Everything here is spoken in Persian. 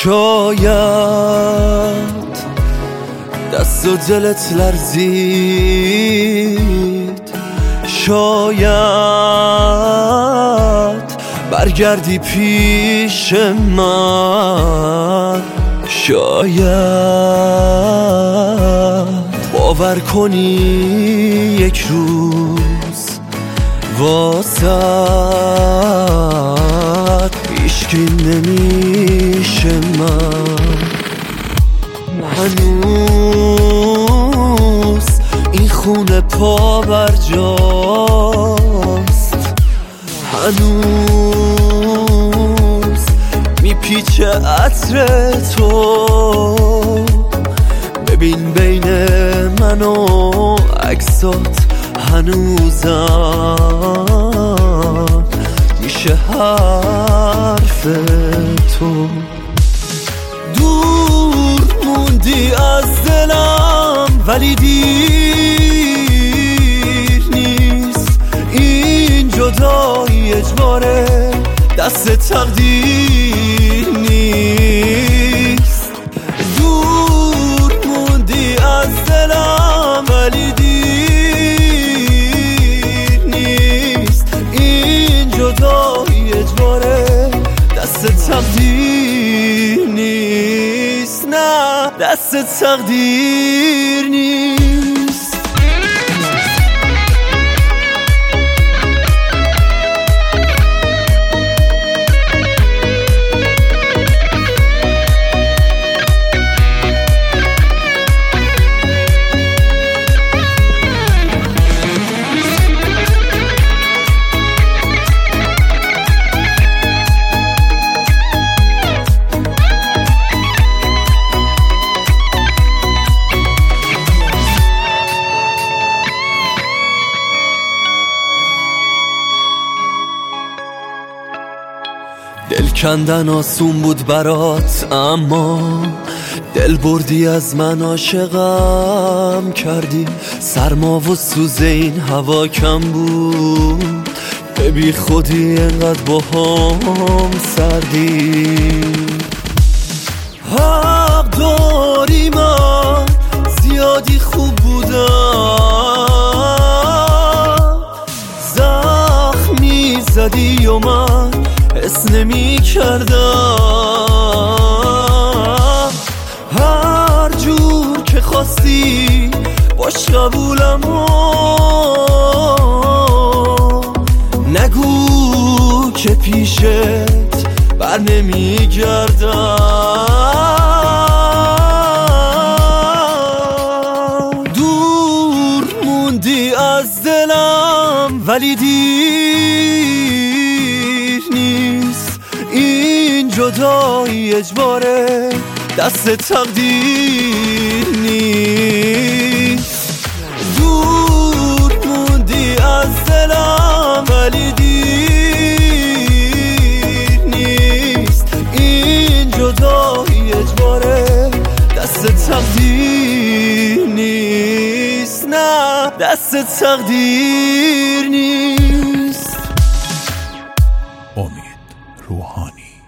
شاید دست و دلت لرزید، شاید برگردی پیش من، شاید باور کنی یک روز واسد هیچکی نمیشه. من هنوز این خونه پا بر جاست، هنوز میپیچه عطر تو. ببین بین من و عکسات هنوزم میشه حرف تو. دور موندی از دلم ولی دیر نیست، این جدایی اجباره دست تقدیر نیست. دور موندی از دلم ولی دیر نیست، این جدایی اجباره دست تقدیر نیست، نه دست تقدیر نیست. دل کندن آسون بود برات، اما دل بردی از من، عاشقم کردی. سرما و سوز این هوا کم بود، به بی خودی انقدر با هم سردی. حق داری من زیادی خوب بودم، زخمی زدی و من حس نمی کردم. هر جور که خواستی باش قبولم نگو که پیشت بر نمی گردم. دور موندی از دلم ولی دیر نیست، این جدایی اجباره دست تقدیر نیست. دور موندی از دلم ولی دیر نیست، این جدایی اجباره دست تقدیر نیست، نه دست تقدیر نیست. امید روحانی.